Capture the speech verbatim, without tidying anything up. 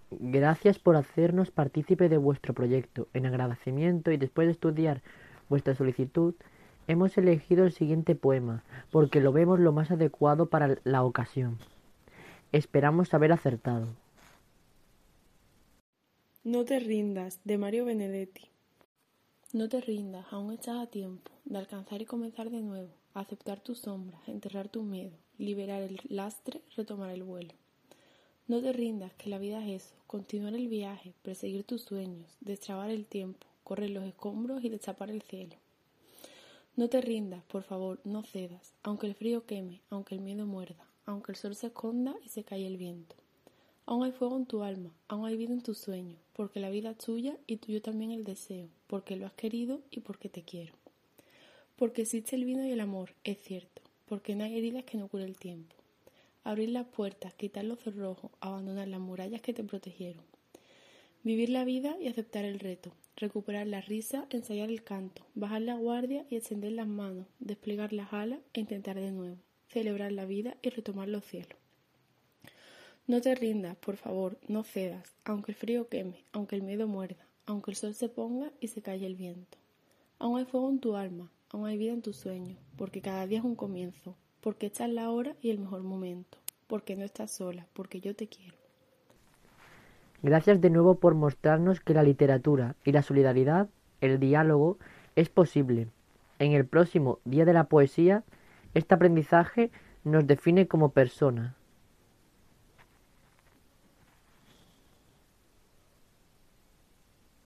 Gracias por hacernos partícipe de vuestro proyecto. En agradecimiento y después de estudiar vuestra solicitud, hemos elegido el siguiente poema, porque lo vemos lo más adecuado para la ocasión. Esperamos haber acertado. No te rindas, de Mario Benedetti. No te rindas, aún estás a tiempo de alcanzar y comenzar de nuevo, aceptar tus sombras, enterrar tus miedos, liberar el lastre, retomar el vuelo. No te rindas, que la vida es eso, continuar el viaje, perseguir tus sueños, destrabar el tiempo, correr los escombros y destapar el cielo. No te rindas, por favor, no cedas, aunque el frío queme, aunque el miedo muerda, aunque el sol se esconda y se calle el viento. Aún hay fuego en tu alma, aún hay vida en tus sueños, porque la vida es tuya y tuyo también el deseo, porque lo has querido y porque te quiero. Porque existe el vino y el amor, es cierto, porque no hay heridas que no cure el tiempo. Abrir las puertas, quitar los cerrojos, abandonar las murallas que te protegieron. Vivir la vida y aceptar el reto, recuperar la risa, ensayar el canto, bajar la guardia y extender las manos, desplegar las alas e intentar de nuevo, celebrar la vida y retomar los cielos. No te rindas, por favor, no cedas, aunque el frío queme, aunque el miedo muerda, aunque el sol se ponga y se calle el viento. Aún hay fuego en tu alma, aún hay vida en tus sueños, porque cada día es un comienzo, porque esta es la hora y el mejor momento, porque no estás sola, porque yo te quiero. Gracias de nuevo por mostrarnos que la literatura y la solidaridad, el diálogo, es posible. En el próximo Día de la Poesía, este aprendizaje nos define como persona.